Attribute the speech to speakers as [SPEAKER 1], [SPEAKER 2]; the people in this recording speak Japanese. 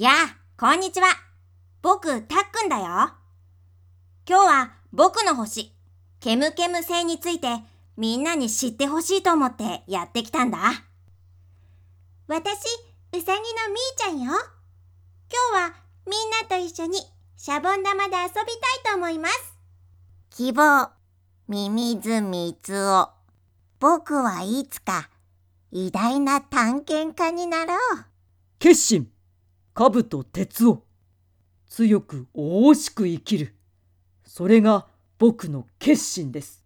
[SPEAKER 1] やあ、こんにちは。僕、たっくんだよ。今日は僕の星、ケムケム星についてみんなに知ってほしいと思ってやってきたんだ。私、うさぎのみーちゃんよ。今日はみんなと一緒にシャボン玉で遊びたいと思います。
[SPEAKER 2] 希望、ミミズミツオ。僕はいつか偉大な探検家になろう。
[SPEAKER 3] 決心、兜哲夫。強く大しく生きる。それが僕の決心です。